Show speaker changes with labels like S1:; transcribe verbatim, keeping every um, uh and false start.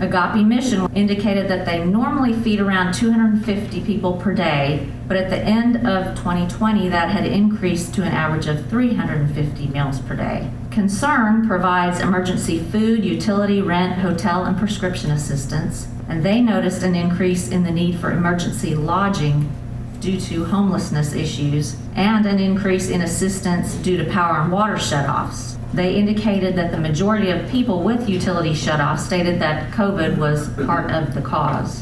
S1: Agape Mission indicated that they normally feed around two hundred fifty people per day, but at the end of twenty twenty, that had increased to an average of three hundred fifty meals per day. Concern provides emergency food, utility, rent, hotel, and prescription assistance, and they noticed an increase in the need for emergency lodging due to homelessness issues and an increase in assistance due to power and water shutoffs. They indicated that the majority of people with utility shutoffs stated that COVID was part of the cause.